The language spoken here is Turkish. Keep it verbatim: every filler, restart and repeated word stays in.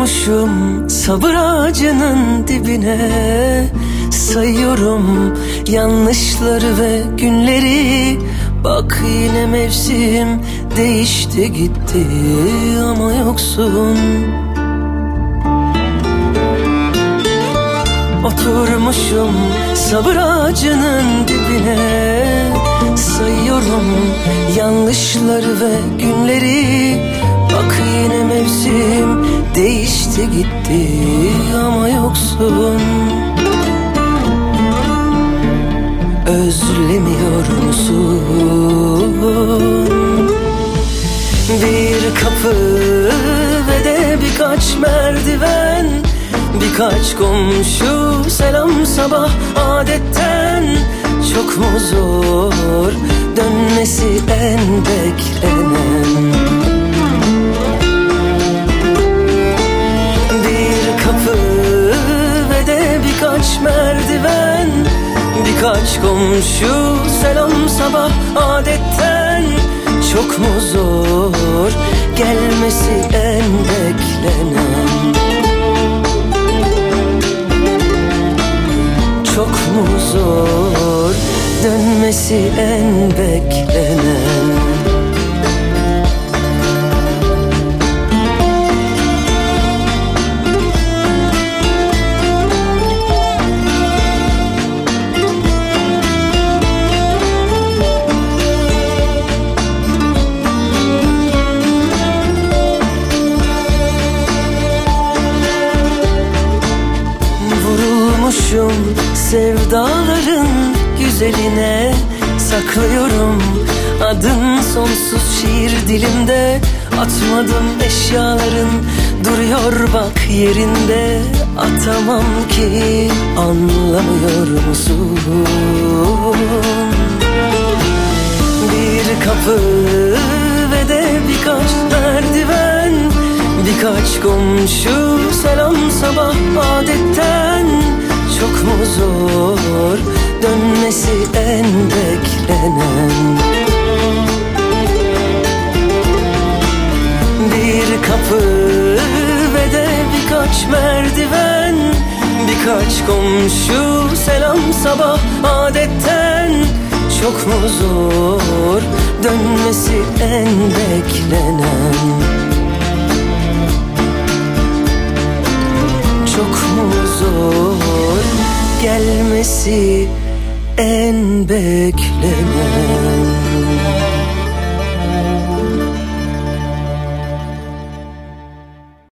Oturmuşum sabır ağacının dibine, sayıyorum yanlışları ve günleri. Bak yine mevsim değişti gitti ama yoksun. Oturmuşum sabır ağacının dibine, sayıyorum yanlışları ve günleri. Bak yine mevsim değişti gitti ama yoksun. Özlemiyor musun? Bir kapı ve de birkaç merdiven, birkaç komşu selam sabah adetten. Çok mu zor dönmesi en beklenen? Bir kapı ve de birkaç merdiven, birkaç komşu selam sabah adetten. Çok mu zor gelmesi en beklenen? Çok mu zor dönmesi en beklenen? Vurulmuşum sevdaların güzeline, saklıyorum adın sonsuz şiir dilimde. Atmadım eşyaların duruyor bak yerinde. Atamam ki anlamıyor musun? Bir kapı ve de birkaç merdiven, birkaç komşu selam sabah adetten. Çok mu zor dönmesi en beklenen? Bir kapı ve de birkaç merdiven, birkaç komşu selam sabah adetten. Çok mu zor dönmesi en beklenen? Çok mu zor gelmesi en beklenen?